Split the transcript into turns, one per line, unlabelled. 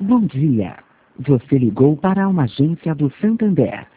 Bom dia. Você ligou para uma agência do Santander.